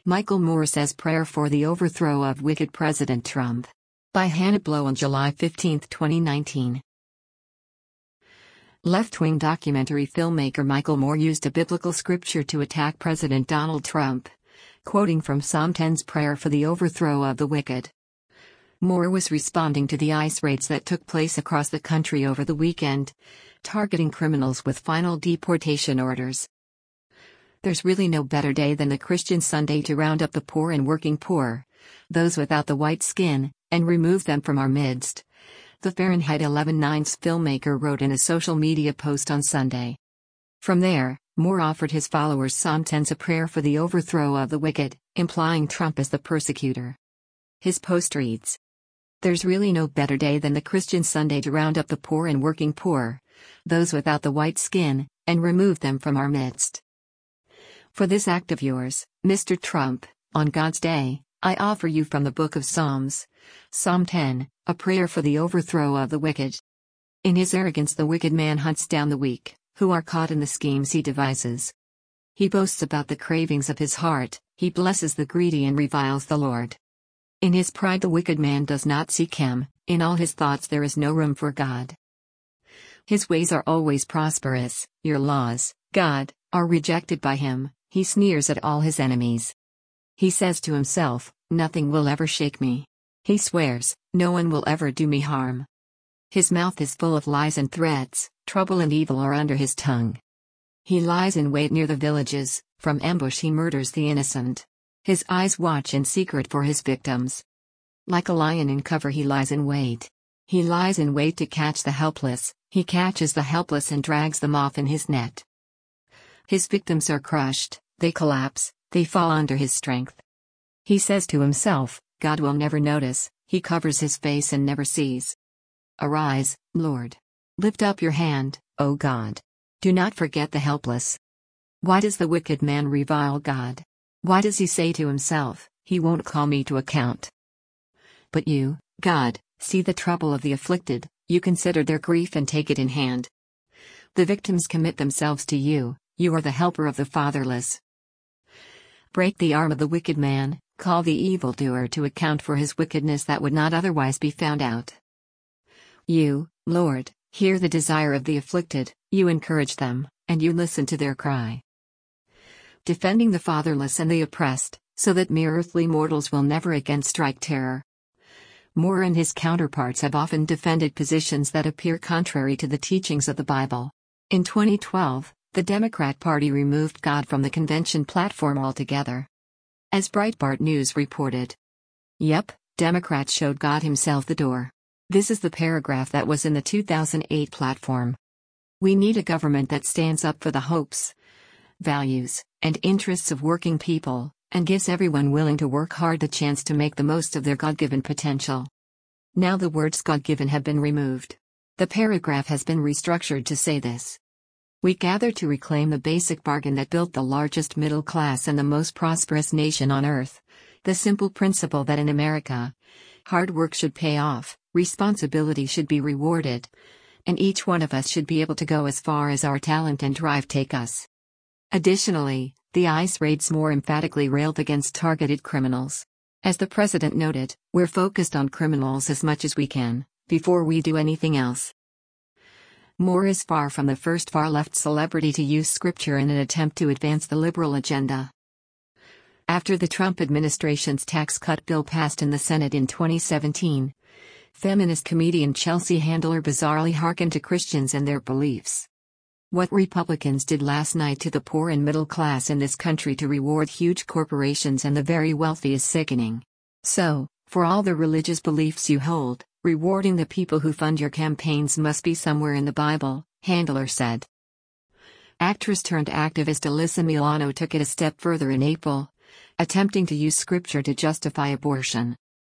Michael Moore says prayer for the overthrow of wicked President Trump. By Hannah Blow on July 15, 2019. Left-wing documentary filmmaker Michael Moore used a biblical scripture to attack President Donald Trump, quoting from Psalm 10's prayer for the overthrow of the wicked. Moore was responding to the ICE raids that took place across the country over the weekend, targeting criminals with final deportation orders. There's really no better day than the Christian Sunday to round up the poor and working poor, those without the white skin, and remove them from our midst, the Fahrenheit 11/9's filmmaker wrote in a social media post on Sunday. From there, Moore offered his followers Psalm 10's a prayer for the overthrow of the wicked, implying Trump as the persecutor. His post reads, "There's really no better day than the Christian Sunday to round up the poor and working poor, those without the white skin, and remove them from our midst. For this act of yours, Mr. Trump, on God's day, I offer you from the book of Psalms, Psalm 10, a prayer for the overthrow of the wicked. In his arrogance the wicked man hunts down the weak, who are caught in the schemes he devises. He boasts about the cravings of his heart, he blesses the greedy and reviles the Lord. In his pride the wicked man does not seek him, in all his thoughts there is no room for God. His ways are always prosperous, your laws, God, are rejected by him, he sneers at all his enemies. He says to himself, nothing will ever shake me. He swears, no one will ever do me harm. His mouth is full of lies and threats, trouble and evil are under his tongue. He lies in wait near the villages, from ambush he murders the innocent. His eyes watch in secret for his victims. Like a lion in cover he lies in wait. He lies in wait to catch the helpless, he catches the helpless and drags them off in his net. His victims are crushed, they collapse, they fall under his strength. He says to himself, God will never notice, he covers his face and never sees. Arise, Lord. Lift up your hand, O God. Do not forget the helpless. Why does the wicked man revile God? Why does he say to himself, he won't call me to account? But you, God, see the trouble of the afflicted, you consider their grief and take it in hand. The victims commit themselves to you, you are the helper of the fatherless. Break the arm of the wicked man, call the evildoer to account for his wickedness that would not otherwise be found out. You, Lord, hear the desire of the afflicted, you encourage them, and you listen to their cry. Defending the fatherless and the oppressed, so that mere earthly mortals will never again strike terror. Moore and his counterparts have often defended positions that appear contrary to the teachings of the Bible. In 2012, the Democrat Party removed God from the convention platform altogether. As Breitbart News reported, "Yep, Democrats showed God himself the door." This is the paragraph that was in the 2008 platform. "We need a government that stands up for the hopes, values, and interests of working people, and gives everyone willing to work hard the chance to make the most of their God-given potential." Now the words God-given have been removed. The paragraph has been restructured to say this: "We gather to reclaim the basic bargain that built the largest middle class and the most prosperous nation on earth, the simple principle that in America, hard work should pay off, responsibility should be rewarded, and each one of us should be able to go as far as our talent and drive take us." Additionally, the ICE raids more emphatically railed against targeted criminals. As the president noted, "We're focused on criminals as much as we can, before we do anything else." Moore is far from the first far-left celebrity to use scripture in an attempt to advance the liberal agenda. After the Trump administration's tax cut bill passed in the Senate in 2017, feminist comedian Chelsea Handler bizarrely hearkened to Christians and their beliefs. What Republicans did last night to the poor and middle class in this country to reward huge corporations and the very wealthy is sickening. So, for all the religious beliefs you hold, rewarding the people who fund your campaigns must be somewhere in the Bible, Handler said. Actress turned activist Alyssa Milano took it a step further in April, attempting to use scripture to justify abortion.